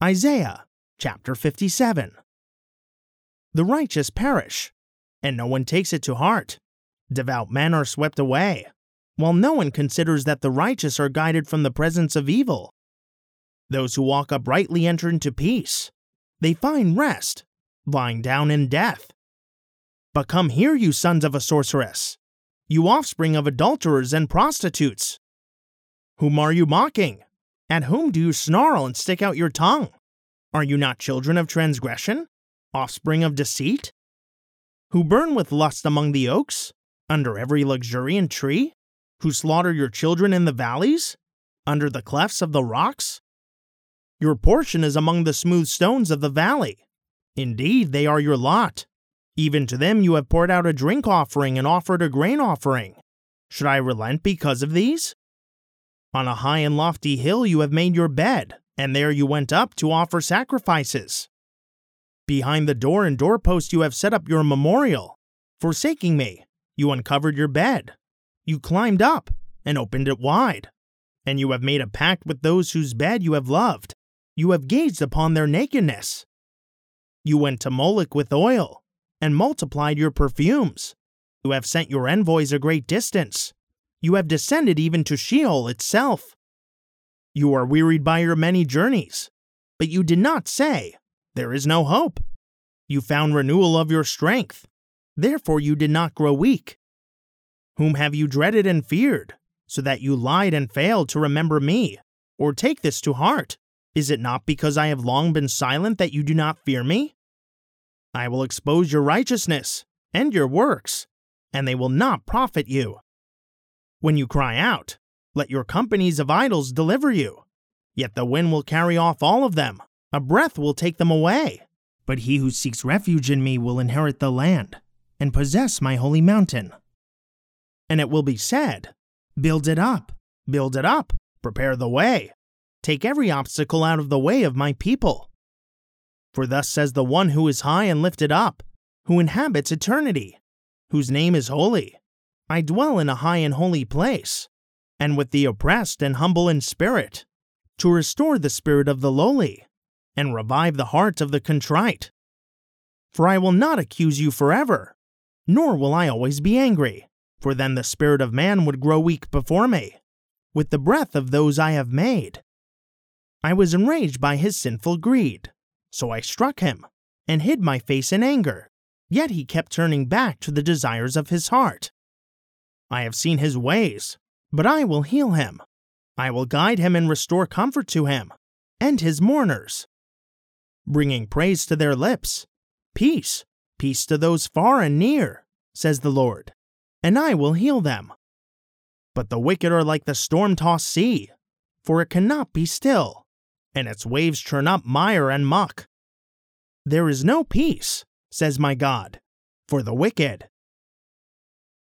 Isaiah chapter 57. The righteous perish, and no one takes it to heart. Devout men are swept away, while no one considers that the righteous are guided from the presence of evil. Those who walk uprightly enter into peace. They find rest, lying down in death. But come here, you sons of a sorceress, you offspring of adulterers and prostitutes. Whom are you mocking? At whom do you snarl and stick out your tongue? Are you not children of transgression, offspring of deceit? Who burn with lust among the oaks, under every luxuriant tree? Who slaughter your children in the valleys, under the clefts of the rocks? Your portion is among the smooth stones of the valley. Indeed, they are your lot. Even to them you have poured out a drink offering and offered a grain offering. Should I relent because of these? On a high and lofty hill you have made your bed, and there you went up to offer sacrifices. Behind the door and doorpost you have set up your memorial. Forsaking me, you uncovered your bed. You climbed up and opened it wide. And you have made a pact with those whose bed you have loved. You have gazed upon their nakedness. You went to Moloch with oil, and multiplied your perfumes. You have sent your envoys a great distance. You have descended even to Sheol itself. You are wearied by your many journeys, but you did not say, "There is no hope." You found renewal of your strength, therefore you did not grow weak. Whom have you dreaded and feared, so that you lied and failed to remember me, or take this to heart? Is it not because I have long been silent that you do not fear me? I will expose your righteousness and your works, and they will not profit you. When you cry out, let your companies of idols deliver you. Yet the wind will carry off all of them, a breath will take them away. But he who seeks refuge in me will inherit the land, and possess my holy mountain. And it will be said, build it up, prepare the way. Take every obstacle out of the way of my people. For thus says the one who is high and lifted up, who inhabits eternity, whose name is holy. I dwell in a high and holy place, and with the oppressed and humble in spirit, to restore the spirit of the lowly, and revive the heart of the contrite. For I will not accuse you forever, nor will I always be angry, for then the spirit of man would grow weak before me, with the breath of those I have made. I was enraged by his sinful greed, so I struck him, and hid my face in anger. Yet he kept turning back to the desires of his heart. I have seen his ways, but I will heal him. I will guide him and restore comfort to him, and his mourners. Bringing praise to their lips, peace, peace to those far and near, says the Lord, and I will heal them. But the wicked are like the storm-tossed sea, for it cannot be still, and its waves churn up mire and muck. There is no peace, says my God, for the wicked.